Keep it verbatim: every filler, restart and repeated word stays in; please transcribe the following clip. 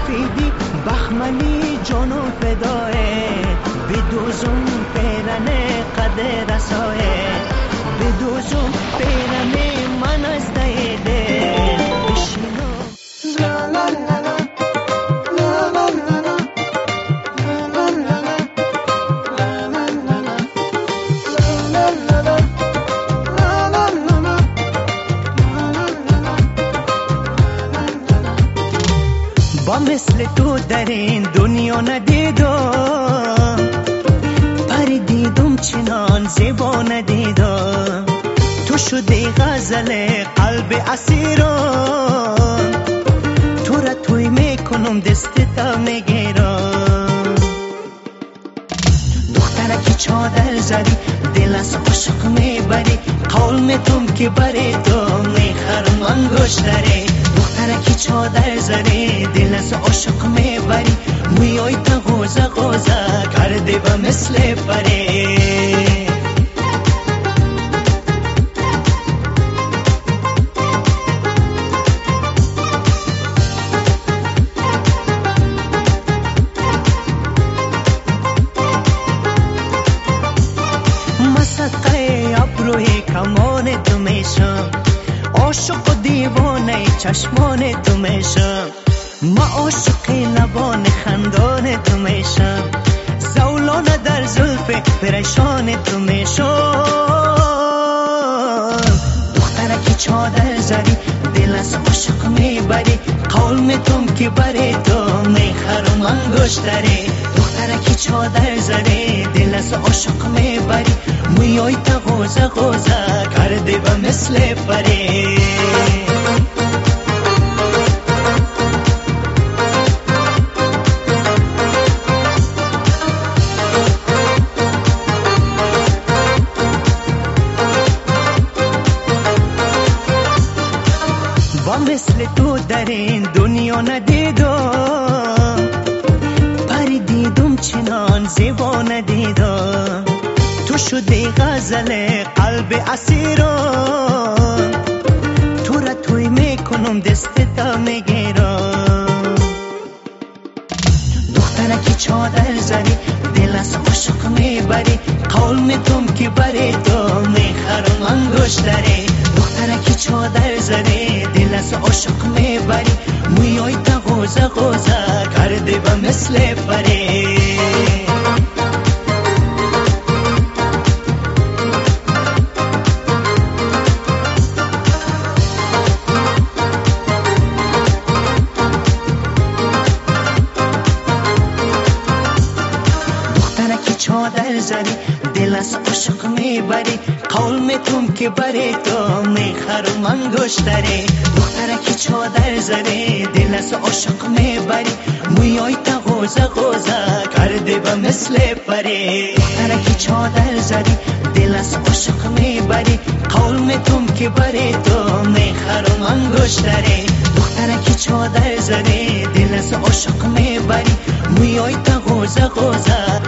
سفیدی بخمنی جانو فدایه بدوزم پیرنه قدر رسایه بدوزم پیرنه من از دیده بشینو لا لا لا لا لا لا لا لا با مثل تو در این دنیا ندیدم پری دیدم چنان زیبا ندیدم تو شدی غزل قلب اسیرم تو را توی میکنم دستتا میگیرم دخترکی چادر زدی دل از عشق میبری قول میتم که بری تو میخرم انگشتری دخترکی چادر زدی دل از عشق میبری میای تا غوزه غوزه کرده و مثل پری مسقه ابروی کمان تو میشم عاشق و دیوانه چشمان تو میشم ما عاشق لبان خندان تو میشم زولانه در زلف پریشان تو میشم دخترکی چادر زدی دل از عشق میبری قول میتم که بری تو میخرم انگشتری دخترکی چادر زدی دل از عشق میبری میای تا غوزه غوزه کرده و مثل پری با مثل تو در این دنیا ندیدم پری دیدم چنان زیبا ندیدم تو شدی غزل قلب اسیرم تو را توی میکنم دستتا میگیرم دخترکی چادر زدی دل از عشق میبری قول میتم که بری تو میخرم انگشتری دخترکی چادر زدی دل از عشق میبری میای تا غوزه غوزه کرده و مثل پری چادر زدی دل از عشق میبری قول میتم که بری تو میخرم انگشتری دخترکی چادر زدی دل از عشق میبری میای تا غوزه غوزه کرده و مثل پری دخترکی چادر زدی دل از عشق میبری قول میتم که بری تو میخرم انگشتری دخترکی چادر زدی دل از عشق میبری میای تا غوزه غوزه